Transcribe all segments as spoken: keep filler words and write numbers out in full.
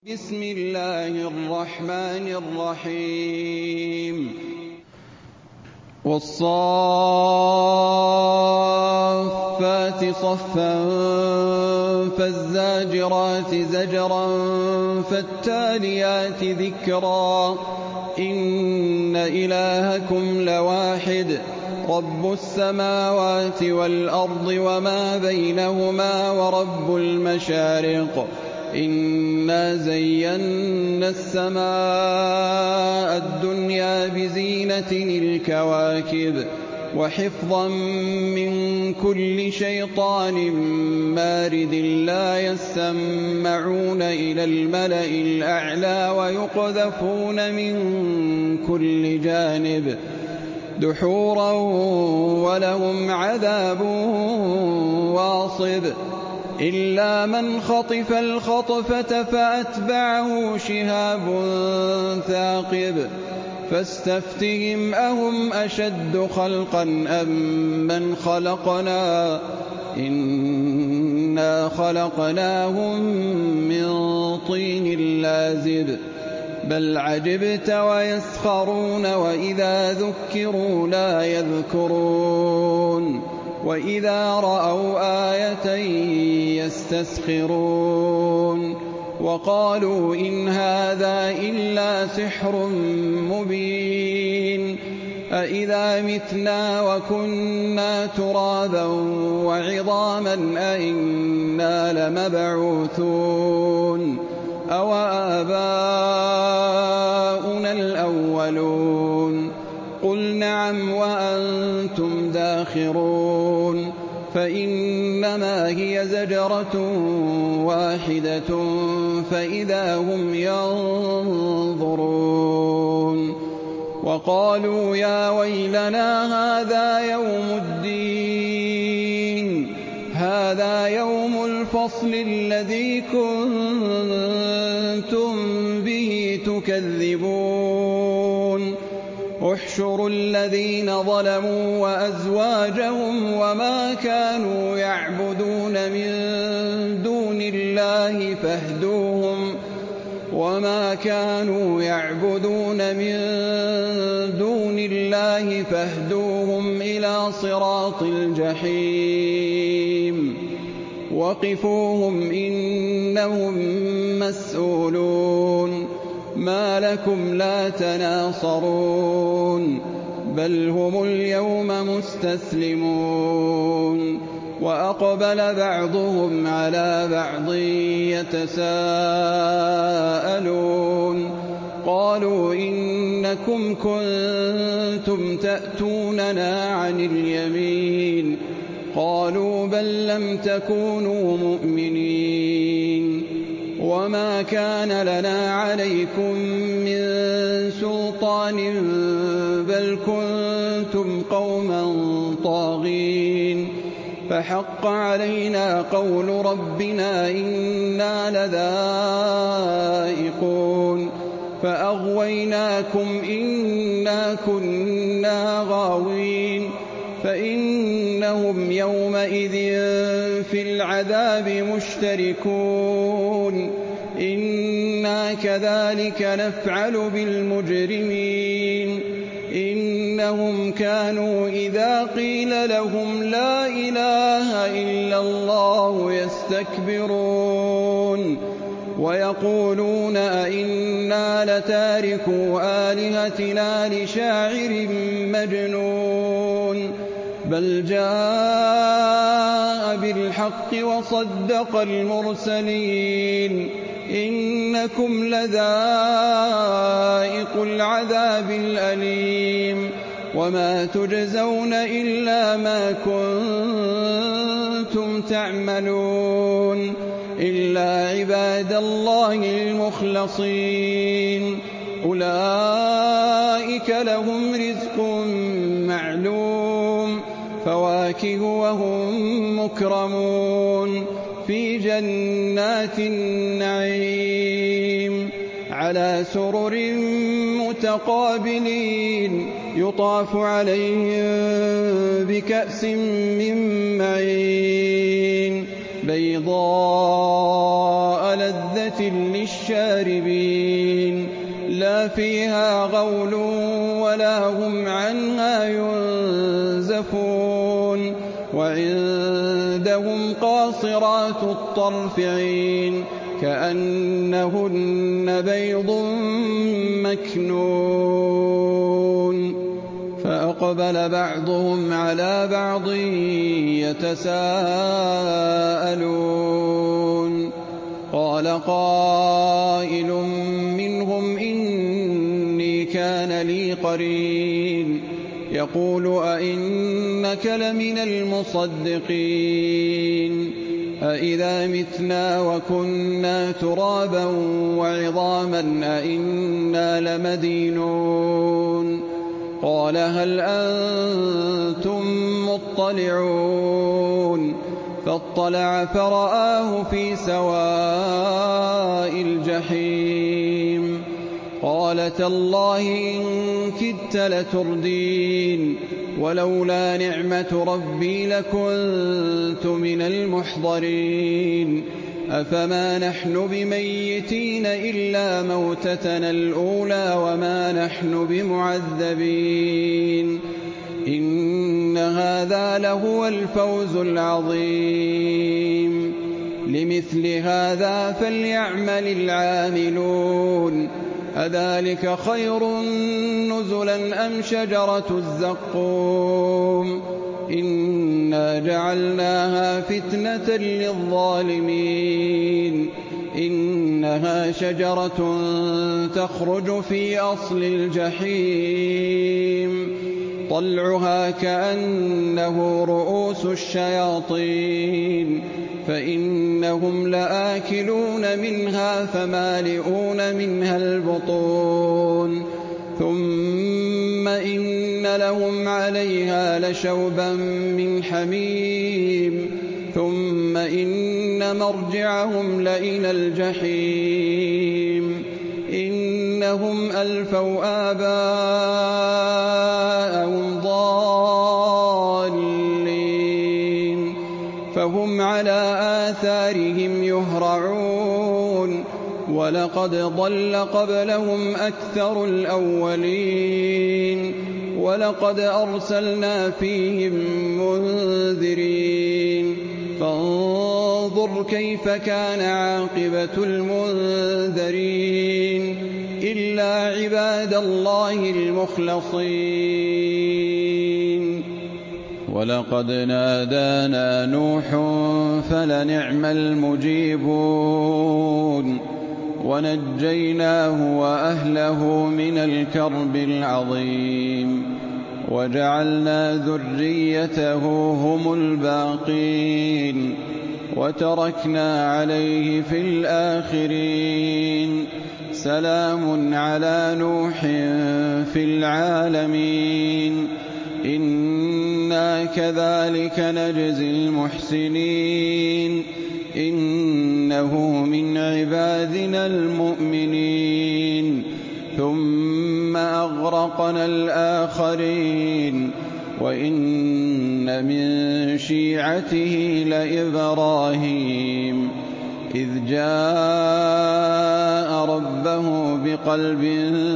بسم الله الرحمن الرحيم والصافات صفا فالزاجرات زجرا فالتاليات ذكرا إن إلهكم لواحد رب السماوات والأرض وما بينهما ورب المشارق إنا زينا السماء الدنيا بزينة الكواكب وحفظا من كل شيطان مارد لا يسمعون إلى الملأ الأعلى ويقذفون من كل جانب دحورا ولهم عذاب واصب إلا من خطف الخطفة فأتبعه شهاب ثاقب فاستفتهم أهم أشد خلقا أم من خلقنا إنا خلقناهم من طين لازب بل عجبت ويسخرون وإذا ذكروا لا يذكرون وإذا رأوا آية يستسخرون وقالوا إن هذا إلا سحر مبين أإذا متنا وكنا ترابا وعظاما أإنا لمبعوثون أو آباؤنا الأولون قل نعم وأنتم داخرون فإنما هي زجرة واحدة فإذا هم ينظرون وقالوا يا ويلنا هذا يوم الدين هذا يوم الفصل الذي كنتم به تكذبون احشروا الذين ظلموا وأزواجهم وما كانوا يعبدون من دون الله فاهدوهم وما كانوا يعبدون من دون الله فاهدوهم إلى صراط الجحيم وقفوهم إنهم مسؤولون ما لكم لا تناصرون بل هم اليوم مستسلمون وأقبل بعضهم على بعض يتساءلون قالوا إنكم كنتم تأتوننا عن اليمين قالوا بل لم تكونوا مؤمنين وما كان لنا عليكم من سلطان بل كنتم قوما طاغين فحق علينا قول ربنا إنا لذائقون فأغويناكم إنا كنا غاوين فإنهم يومئذ في العذاب مشتركون إنا كذلك نفعل بالمجرمين إنهم كانوا إذا قيل لهم لا إله إلا الله يستكبرون ويقولون أئنا لتاركو آلهتنا لشاعر مجنون بل جاء بالحق وصدق المرسلين إنكم لذائق العذاب الأليم وما تجزون إلا ما كنتم تعملون إلا عباد الله المخلصين أولئك لهم رزق معلوم فواكه وهم مكرمون في جنات النعيم على سرر متقابلين يطاف عليهم بكأس من معين بيضاء لذة للشاربين لا فيها غول ولا هم عنها ينزفون وعندهم قاصرات الطرف عين كأنهن بيض مكنون فأقبل بعضهم على بعض يتساءلون قال قائل منهم إني كان لي قرين يقول أئنك لمن المصدقين أئذا متنا وكنا ترابا وعظاما أئنا لمدينون قال هل أنتم مطلعون فاطلع فرآه في سواء الجحيم قال تالله إن كدت لتردين ولولا نعمة ربي لكنت من المحضرين أفما نحن بميتين إلا موتتنا الأولى وما نحن بمعذبين إن هذا لهو الفوز العظيم لمثل هذا فليعمل العاملون أذلك خير نزلا أم شجرة الزقوم إنا جعلناها فتنة للظالمين إنها شجرة تخرج في أصل الجحيم طلعها كأنه رؤوس الشياطين فإنهم لآكلون منها فمالئون منها البطون ثم إن لهم عليها لشوبا من حميم ثم إن مرجعهم لإلى الجحيم إنهم ألفوا آباءهم ضالين فهم على آثارهم يهرعون ولقد ضل قبلهم أكثر الأولين ولقد أرسلنا فيهم منذرين فانظر كيف كان عاقبة المنذرين إلا عباد الله المخلصين ولقد نادانا نوح فلنعم المجيبون ونجيناه وأهله من الكرب العظيم وجعلنا ذريته هم الباقين وتركنا عليه في الآخرين سلام على نوح في العالمين إنا كذلك نجزي المحسنين إنه من عبادنا المؤمنين ثم أغرقنا الآخرين وإن من شيعته لإبراهيم إذ جاء ربه بقلب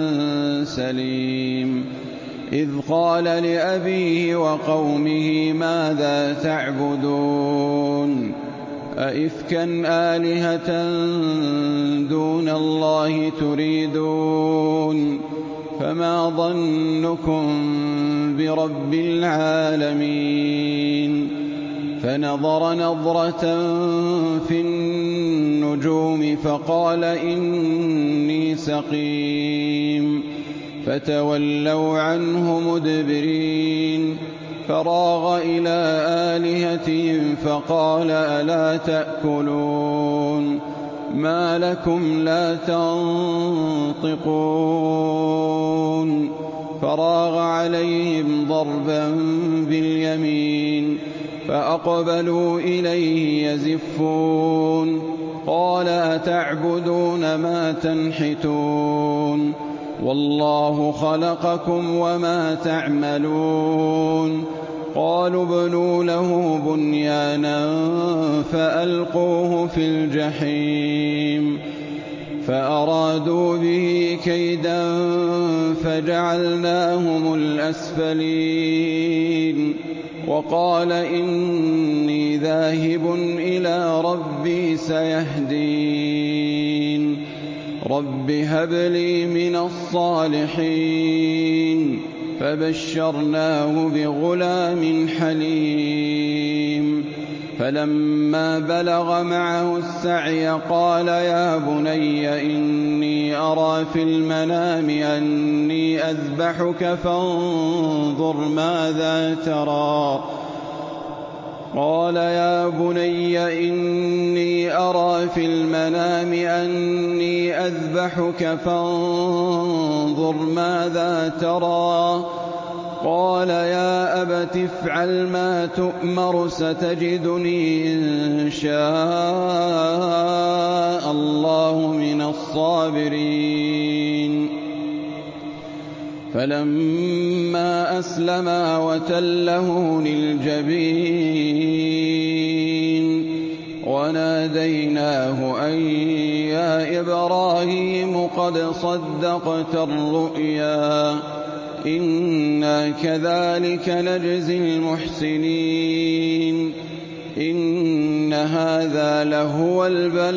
سليم إذ قال لأبيه وقومه ماذا تعبدون أئفكا آلهة دون الله تريدون فما ظنكم برب العالمين فنظر نظرة في النجوم فقال إني سقيم فتولوا عنه مدبرين فراغ إلى آلهتهم فقال ألا تأكلون ما لكم لا تنطقون فراغ عليهم ضربا باليمين فأقبلوا إليه يزفون قال أتعبدون ما تنحتون والله خلقكم وما تعملون قالوا ابْنُوا لَهُ بُنْيَانًا فَأَلْقُوهُ فِي الْجَحِيمِ فَأَرَادُوا بِهِ كَيْدًا فَجَعَلْنَاهُمُ الْأَسْفَلِينَ وَقَالَ إِنِّي ذَاهِبٌ إِلَىٰ رَبِّي سَيَهْدِينِ رَبِّ هَبْ لِي مِنَ الصَّالِحِينَ فَبَشَّرْنَاهُ بِغُلَامٍ حَلِيمٍ فَلَمَّا بَلَغَ مَعَهُ السَّعْيَ قَالَ يَا بُنَيَّ إِنِّي أَرَىٰ فِي الْمَنَامِ أَنِّي أَذْبَحُكَ فَانظُرْ ماذا تَرَىٰ قَالَ يَا بُنَيَّ إِنِّي أَرَىٰ فِي الْمَنَامِ أَنِّي أَذْبَحُكَ فَانظُرْ ماذا تَرَىٰ قَالَ يَا أَبَتِ افْعَلْ مَا تُؤْمَرُ سَتَجِدُنِي إِن شَاءَ اللَّهُ مِنَ الصَّابِرِينَ فَلَمَّا أَسْلَمَا وَتَلَّهُ لِلْجَبِينِ وَنَادَيْنَاهُ أَن يَا إِبْرَاهِيمُ قَدْ صَدَّقْتَ الرُّؤْيَا إِنَّا كَذَٰلِكَ نَجْزِي الْمُحْسِنِينَ إِنَّ هَٰذَا لَهُوَ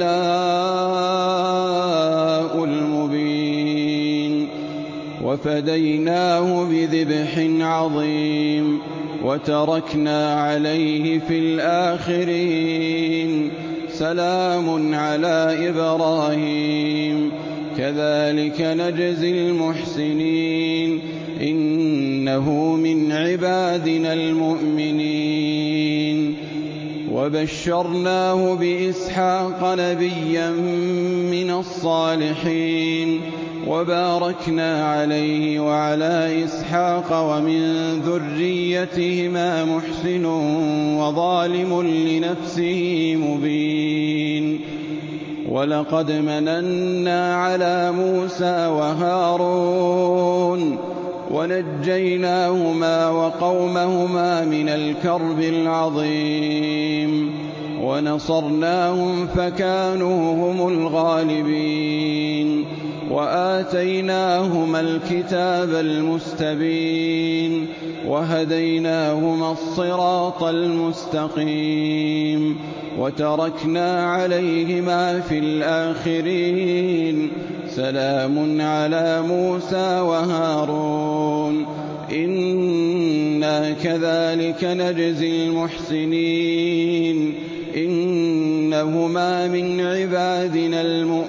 الْبَلَاءُ الْمُبِينُ وَفَدَيْنَاهُ بِذِبْحٍ عَظِيمٍ وَتَرَكْنَا عَلَيْهِ فِي الْآخِرِينَ سَلَامٌ عَلَىٰ إِبْرَاهِيمَ كَذَٰلِكَ نَجْزِي الْمُحْسِنِينَ إِنَّهُ مِنْ عِبَادِنَا الْمُؤْمِنِينَ وَبَشَّرْنَاهُ بِإِسْحَاقَ نَبِيًّا مِّنَ الصَّالِحِينَ وَبَارَكْنَا عَلَيْهِ وَعَلَىٰ إِسْحَاقَ وَمِن ذُرِّيَّتِهِمَا مُحْسِنٌ وَظَالِمٌ لِّنَفْسِهِ مُبِينٌ وَلَقَدْ مَنَنَّا عَلَىٰ مُوسَىٰ وَهَارُونَ وَنَجَّيْنَاهُمَا وَقَوْمَهُمَا مِنَ الْكَرْبِ الْعَظِيمِ وَنَصَرْنَاهُمْ فَكَانُوا هُمُ الْغَالِبِينَ وَآتَيْنَاهُمَا الْكِتَابَ الْمُسْتَبِينَ وَهَدَيْنَاهُمَا الصِّرَاطَ الْمُسْتَقِيمَ وَتَرَكْنَا عَلَيْهِمَا فِي الْآخِرِينَ سَلَامٌ عَلَىٰ مُوسَىٰ وَهَارُونَ إِنَّا كَذَٰلِكَ نَجْزِي الْمُحْسِنِينَ إِنَّهُمَا مِنْ عِبَادِنَا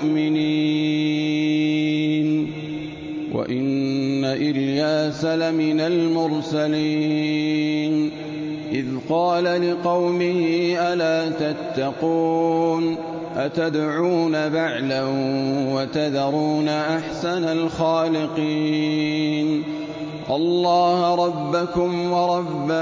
الْمُؤْمِنِينَ وَإِنَّ إِلْيَاسَ لَمِنَ الْمُرْسَلِينَ إِذْ قَالَ لِقَوْمِهِ أَلَا تَتَّقُونَ أَتَدْعُونَ بَعْلًا وَتَذَرُونَ أَحْسَنَ الْخَالِقِينَ اللَّهَ رَبَّكُمْ وَرَبَّ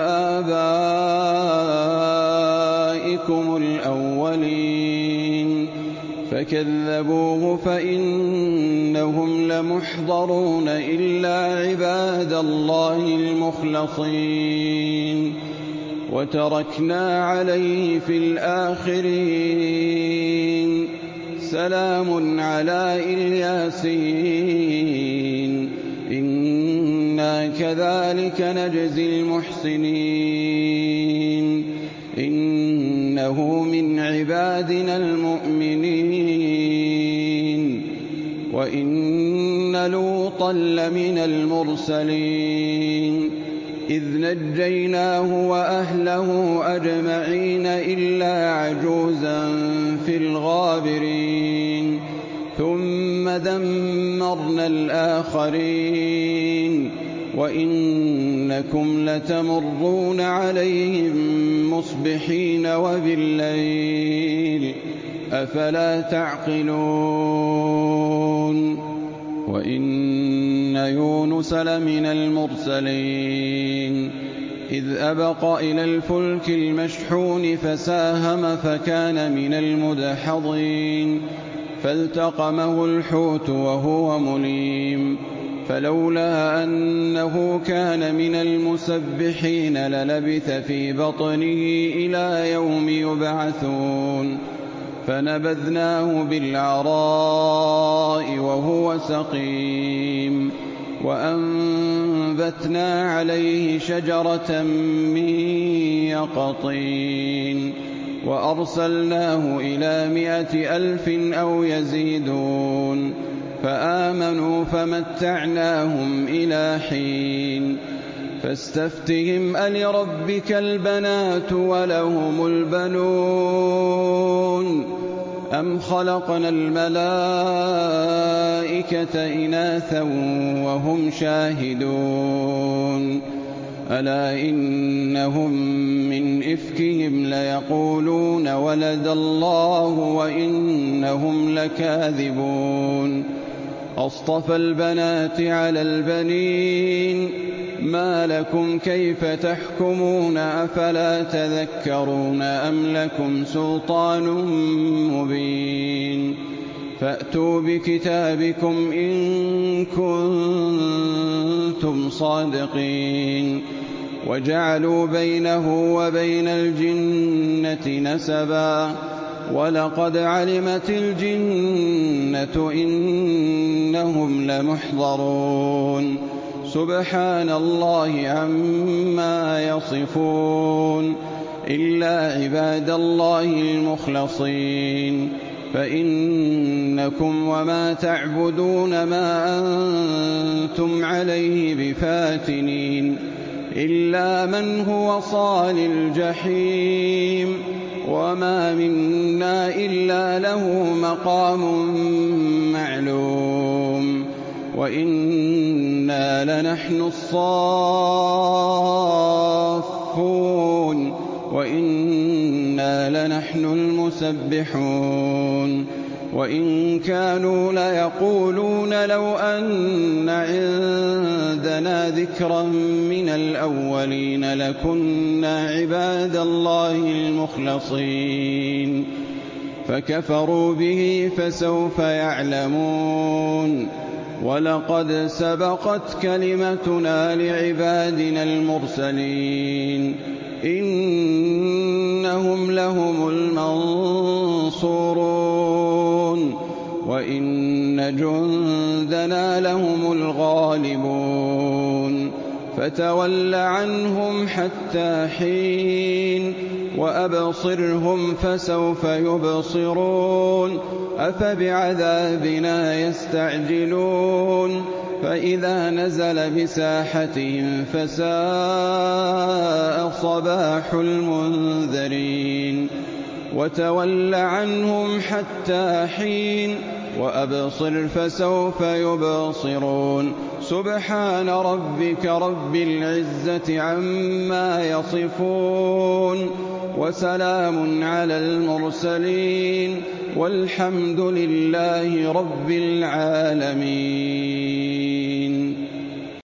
آبَائِكُمُ الْأَوَّلِينَ فَكَذَّبُوهُ فَإِنَّهُمْ لَمُحْضَرُونَ إِلَّا عِبَادَ اللَّهِ الْمُخْلَصِينَ وَتَرَكْنَا عَلَيْهِ فِي الْآخِرِينَ سَلَامٌ عَلَىٰ إِلْيَاسِينَ إِنَّا كَذَٰلِكَ نَجْزِي الْمُحْسِنِينَ إِنَّهُ مِنْ عِبَادِنَا الْمُؤْمِنِينَ وَإِنَّ لُوطًا لَّمِنَ الْمُرْسَلِينَ إِذْ نَجَّيْنَاهُ وَأَهْلَهُ أَجْمَعِينَ إِلَّا عَجُوزًا فِي الْغَابِرِينَ ثُمَّ دَمَّرْنَا الْآخَرِينَ وَإِنَّكُمْ لَتَمُرُّونَ عَلَيْهِم مُّصْبِحِينَ وَبِاللَّيْلِ ۗ أَفَلَا تَعْقِلُونَ وَإِنَّ يُونُسَ لَمِنَ الْمُرْسَلِينَ إِذْ أَبَقَ إِلَى الْفُلْكِ الْمَشْحُونِ فَسَاهَمَ فَكَانَ مِنَ الْمُدْحَضِينَ فَالْتَقَمَهُ الْحُوتُ وَهُوَ مُلِيمٌ فلولا أنه كان من المسبحين للبث في بطنه إلى يوم يبعثون فنبذناه بالعراء وهو سقيم وأنبتنا عليه شجرة من يقطين وأرسلناه إلى مائة ألف أو يزيدون فآمنوا فمتعناهم إلى حين فاستفتهم ألربك البنات ولهم البنون أم خلقنا الملائكة إناثا وهم شاهدون ألا إنهم من إفكهم ليقولون ولد الله وإنهم لكاذبون أصطفى البنات على البنين ما لكم كيف تحكمون أفلا تذكرون أم لكم سلطان مبين فأتوا بكتابكم إن كنتم صادقين وجعلوا بينه وبين الجنة نسبا ولقد علمت الجنة إنهم لمحضرون سبحان الله عما يصفون إلا عباد الله المخلصين فإنكم وما تعبدون ما أنتم عليه بفاتنين إلا من هو صال الجحيم وما منا إلا له مقام معلوم وإنا لنحن الصافون وإنا لنحن المسبحون وإن كانوا ليقولون لو أن عندنا ذكرا من الأولين لكنا عباد الله المخلصين فكفروا به فسوف يعلمون ولقد سبقت كلمتنا لعبادنا المرسلين إنهم لهم المنصورون وإن جندنا لهم الغالبون فتول عنهم حتى حين وأبصرهم فسوف يبصرون أفبعذابنا يستعجلون فإذا نزل بساحتهم فساء صباح المنذرين وتول عنهم حتى حين وأبصر فسوف يبصرون سبحان ربك رب العزة عما يصفون وسلام على المرسلين والحمد لله رب العالمين.